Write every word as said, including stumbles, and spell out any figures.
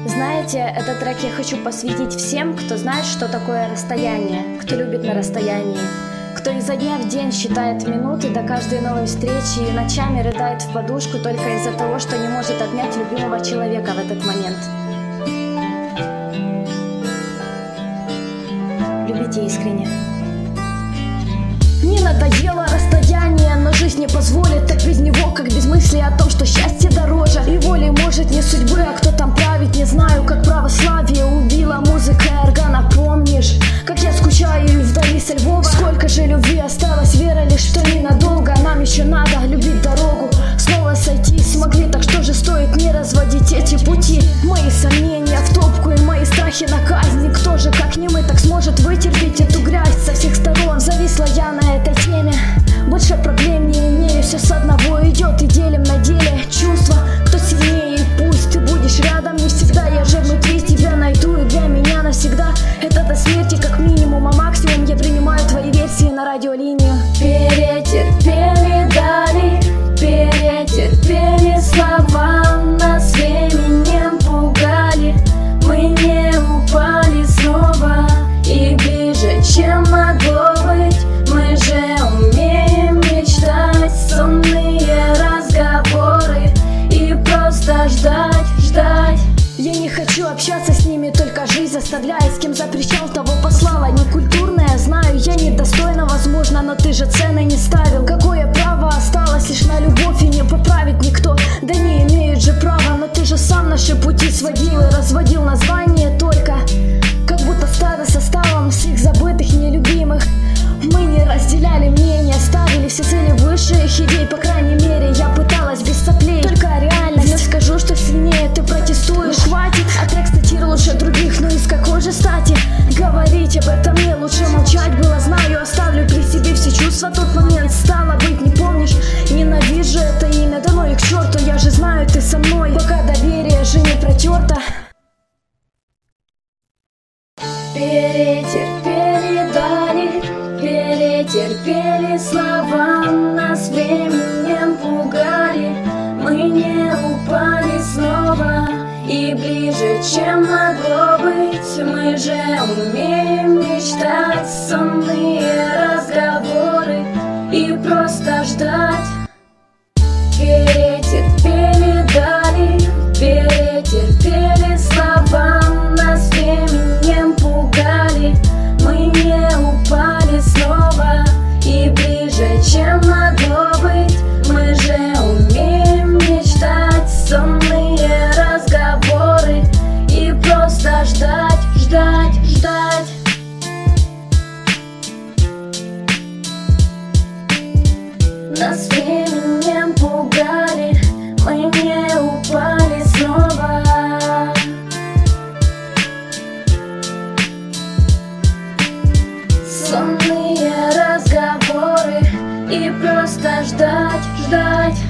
Знаете, этот трек я хочу посвятить всем, кто знает, что такое расстояние, кто любит на расстоянии, кто изо дня в день считает минуты до каждой новой встречи и ночами рыдает в подушку только из-за того, что не может обнять любимого человека в этот момент. Любите искренне. Мне надоело расстояние, но жизнь не позволит так без него, как без мысли о том, что счастье дороже. И воли может не судьбы, а кто там правит, не знаю, как православие убила музыка и органа. Помнишь, как я скучаю и вдали со Львова? Сколько же любви осталось, вера лишь, что ненадолго. Нам еще надо любить дорогу, снова сойти смогли, так что же стоит не разводить эти пути. Мои сомнения в топку и мои страхи на казнь. Кто же, как не мы, так сможет вытерпеть эту грязь со всех сторон? Зависла я на этой теме, больше проблем не имею, все с одного идет и делим на деле чувства, кто сильнее, и пусть ты будешь рядом не всегда. Я же внутри тебя найду, и для меня навсегда это до смерти как минимум, а максимум я принимаю твои версии на радиолинию. Перетерпели дали, перетерпели слова, нас временем пугали, мы не упали снова и ближе, чем могло быть. Мы же умеем мечтать, сонные разговоры и просто ждать, ждать. Я не хочу общаться с ними, только жизнь заставляет. С кем запрещал, того послала. Некультурная, знаю, я недостойна, возможно, но ты же цены не ставил. Какое право осталось лишь на любовь и не поправит никто? Да не имеют же права, но ты же сам наши пути сводил и разводил название только, как будто стадо составом всех забытых нелюбимых. Мы не разделяли мнения, ставили все цели высших идей, по крайней мере, я пыталась без соплей. Только реальность, не скажу, что сильнее ты протестуешь. Ну, хватит, а текста тир лучше других, но из какой же стати говорить об этом мне? Лучше молчать было, знаю, оставлю при себе все чувства. Тот момент, стало быть, не помнишь, ненавижу это имя, да ну и к черту, я же знаю, ты со мной, пока доверие же не протерто. Перетерпели дали, перетерпели слова, нас временем пугали, мы не упали снова и ближе, чем могло быть. Мы же умеем мечтать, сонные разговоры и просто ждать. Перетерпели дали, перетерпели слова, нас временем пугали, мы не упали снова и ближе, чем могло быть. Мы же умеем мечтать, сонные разговоры и просто ждать, ждать, ждать. Нас временем пугали, мы не упали снова. Сонные разговоры и просто ждать, ждать.